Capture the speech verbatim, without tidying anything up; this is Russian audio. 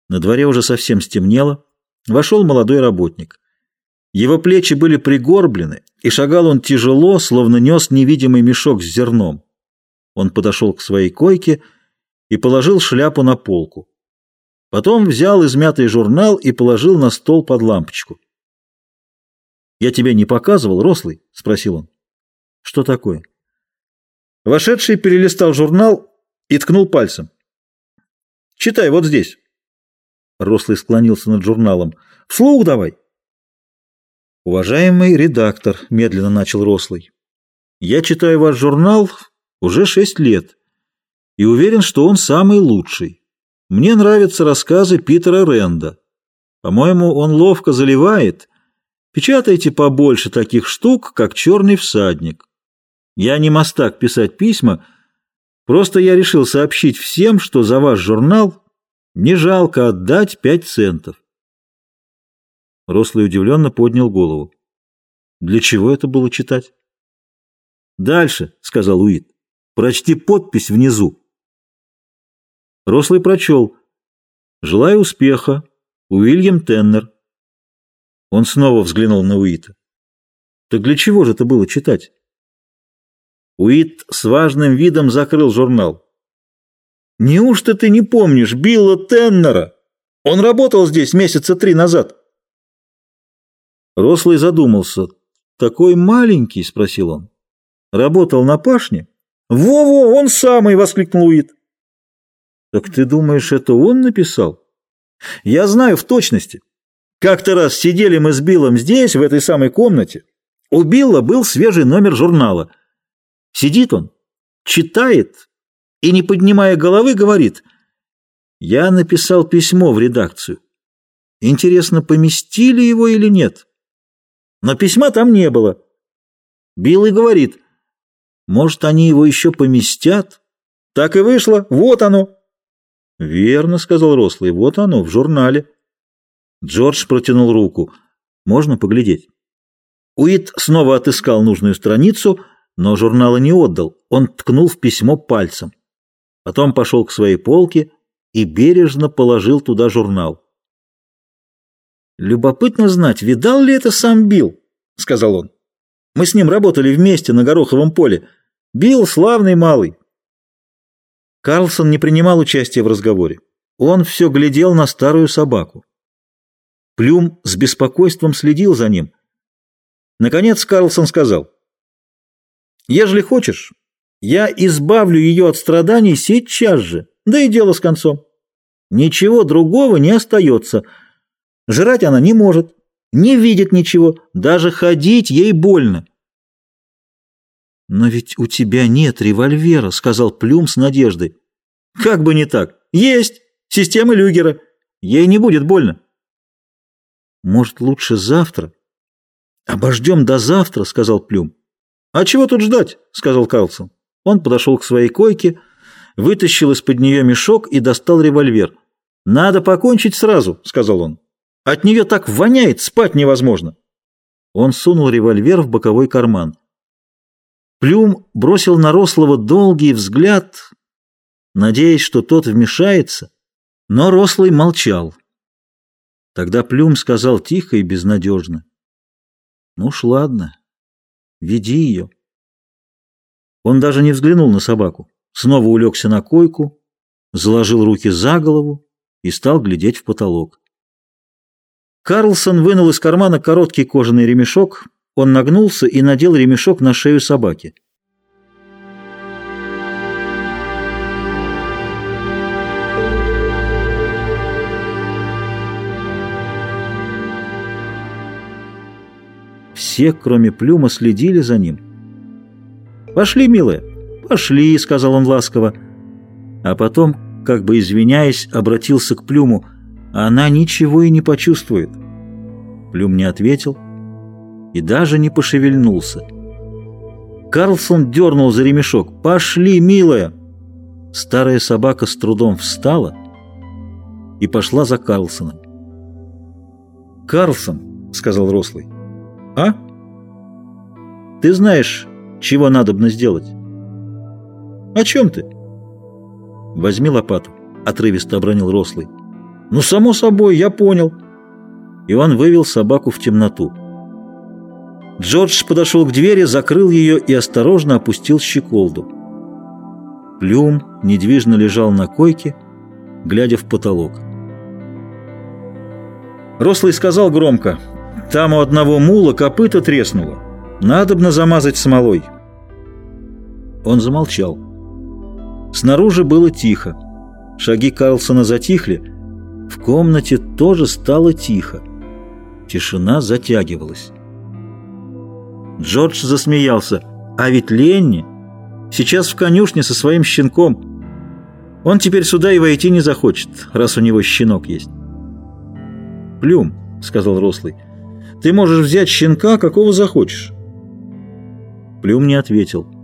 На дворе уже совсем стемнело. Вошел молодой работник. Его плечи были пригорблены, и шагал он тяжело, словно нес невидимый мешок с зерном. Он подошел к своей койке и положил шляпу на полку. Потом взял измятый журнал и положил на стол под лампочку. «Я тебе не показывал, рослый?» — спросил он. «Что такое?» Вошедший перелистал журнал и ткнул пальцем. «Читай вот здесь». Рослый склонился над журналом. «Вслух давай». «Уважаемый редактор», — медленно начал Рослый, — «я читаю ваш журнал уже шесть лет и уверен, что он самый лучший. Мне нравятся рассказы Питера Ренда. По-моему, он ловко заливает. Печатайте побольше таких штук, как «Черный всадник». Я не мастак писать письма, просто я решил сообщить всем, что за ваш журнал не жалко отдать пять центов». Рослый удивленно поднял голову. «Для чего это было читать?» «Дальше», — сказал Уит, — «прочти подпись внизу». Рослый прочел: «Желаю успеха, Уильям Теннер». Он снова взглянул на Уита. «Так для чего же это было читать?» Уит с важным видом закрыл журнал. «Неужто ты не помнишь Билла Теннера? Он работал здесь месяца три назад». Рослый задумался. «Такой маленький?» — спросил он. «Работал на пашне?» «Во-во, он самый!» — воскликнул Уит. «Так ты думаешь, это он написал?» «Я знаю в точности. Как-то раз сидели мы с Биллом здесь, в этой самой комнате. У Билла был свежий номер журнала. Сидит он, читает и, не поднимая головы, говорит: «Я написал письмо в редакцию. Интересно, поместили его или нет?» Но письма там не было. Билл и говорит: «Может, они его еще поместят?» Так и вышло. Вот оно. «Верно», — сказал Рослый, — «вот оно, в журнале». Джордж протянул руку. «Можно поглядеть?» Уит снова отыскал нужную страницу, но журнала не отдал. Он ткнул в письмо пальцем. Потом пошел к своей полке и бережно положил туда журнал. «Любопытно знать, видал ли это сам Билл?» — сказал он. «Мы с ним работали вместе на Гороховом поле. Билл славный малый». Карлсон не принимал участия в разговоре. Он все глядел на старую собаку. Плюм с беспокойством следил за ним. Наконец Карлсон сказал: «Ежели хочешь, я избавлю ее от страданий сейчас же, да и дело с концом. Ничего другого не остается. Жрать она не может, не видит ничего, даже ходить ей больно». «Но ведь у тебя нет револьвера», — сказал Плюм с надеждой. «Как бы не так. Есть. Система Люгера. Ей не будет больно». «Может, лучше завтра?» «Обождем до завтра», — сказал Плюм. «А чего тут ждать?» — сказал Карлсон. Он подошел к своей койке, вытащил из-под нее мешок и достал револьвер. «Надо покончить сразу», — сказал он. «От нее так воняет, спать невозможно». Он сунул револьвер в боковой карман. Плюм бросил на Рослого долгий взгляд, надеясь, что тот вмешается, но Рослый молчал. Тогда Плюм сказал тихо и безнадежно: «Ну уж ладно, веди ее». Он даже не взглянул на собаку, снова улегся на койку, заложил руки за голову и стал глядеть в потолок. Карлсон вынул из кармана короткий кожаный ремешок. Он нагнулся и надел ремешок на шею собаки. Все, кроме Плюма, следили за ним. «Пошли, милая, пошли», — сказал он ласково. А потом, как бы извиняясь, обратился к Плюму: «Она ничего и не почувствует». Плюм не ответил и даже не пошевельнулся. Карлсон дернул за ремешок. «Пошли, милая!» Старая собака с трудом встала и пошла за Карлсоном. «Карлсон», — сказал Рослый, — «а? Ты знаешь, чего надобно сделать?» «О чем ты?» «Возьми лопату», — отрывисто обронил Рослый. «Ну, само собой, я понял». И он вывел собаку в темноту. Джордж подошел к двери, закрыл ее и осторожно опустил щеколду. Плюм недвижно лежал на койке, глядя в потолок. Рослый сказал громко: «Там у одного мула копыто треснуло. Надобно замазать смолой». Он замолчал. Снаружи было тихо. Шаги Карлсона затихли. В комнате тоже стало тихо. Тишина затягивалась. Джордж засмеялся. «А ведь Ленни сейчас в конюшне со своим щенком. Он теперь сюда и войти не захочет, раз у него щенок есть». «Плюм», — сказал Рослый, — «ты можешь взять щенка, какого захочешь». Плюм не ответил.